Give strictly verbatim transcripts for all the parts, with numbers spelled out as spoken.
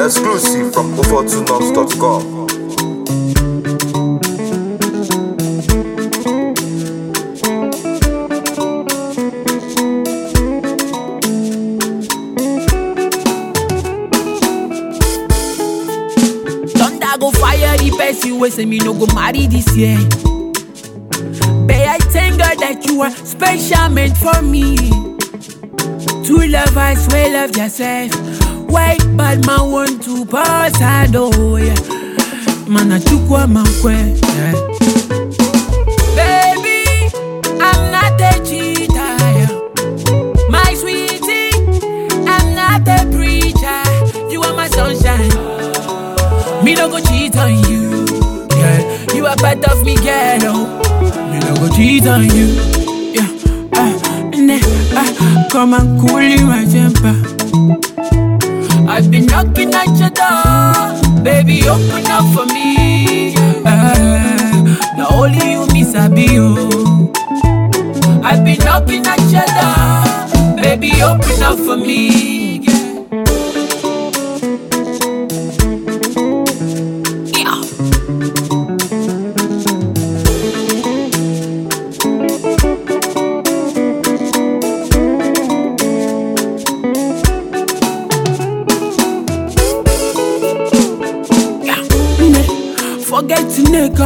Exclusive from O four two nobs dot com. Thunder go fire the person wey say me no go marry this year. Babe, I thank God that you are special meant for me. Two lovers will love yourself. Why bad man want to pass I know, yeah. Man a chukwa man kwe, yeah. Baby, I'm not a cheater, yeah. My sweetie, I'm not a preacher. You are my sunshine. Me no go cheat on you, yeah. You are part of me, girl, oh. Me no go cheat on you, yeah. Uh, ne, uh, come and cool my temper. I've been knocking at your door, baby, open up for me. Uh, now only you miss a bio. I've been knocking at your door, baby, open up for me. Yeah. Forget to nigga.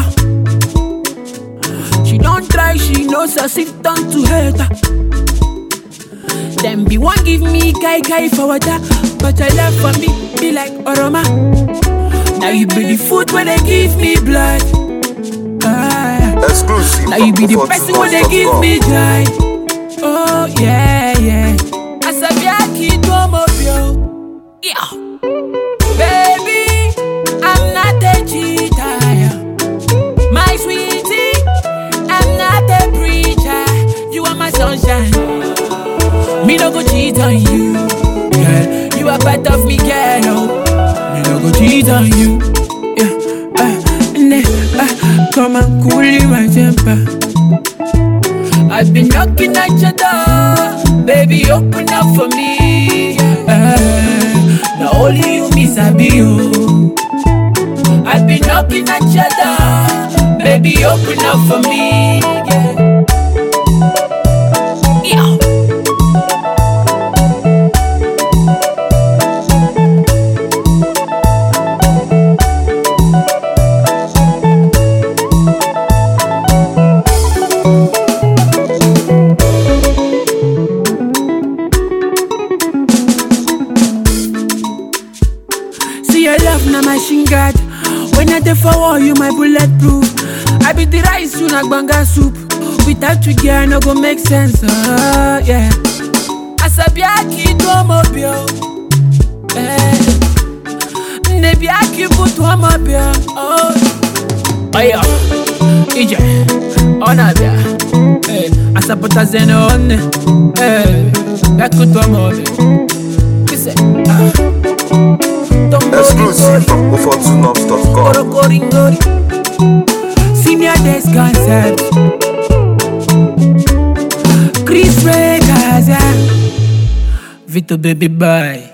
She don't try, she knows her sit down to hate her. Them be one give me guy guy for water, but I love for me be like aroma. Now you be the food when they give me blood. Ah. Exclusive. Now you be the person when they give me joy. Oh yeah yeah. Asabiaki Domobio. Yeah. Baby, I'm not a cheater. My sweetie, I'm not a preacher. You are my sunshine. Me no go cheat on you, yeah. You are part of me, girl, oh. Me no go cheat on you, yeah. Uh, ne, uh, come and cool my temper. I've been knocking at your door, baby, open up for me. Uh, now only you miss a bio. I've been knocking at your door, baby, open up for me. Yeah. Yeah. See your love na machine gun. When I dey for you my bulletproof. I be the rice soon like banga soup. Without you, girl, no go make sense. Oh yeah. Asabiaki Domobio. Eh. Nebiaki put one mobile. Oh. Oh yeah. Ije. Onabia. Eh. Asapota zeno one. Eh. Yakut one mobile. Kise. Ah. Exclusive from O four two nobs dot com. Senior desk concept. Chris Vegas, yeah. Vito baby bye.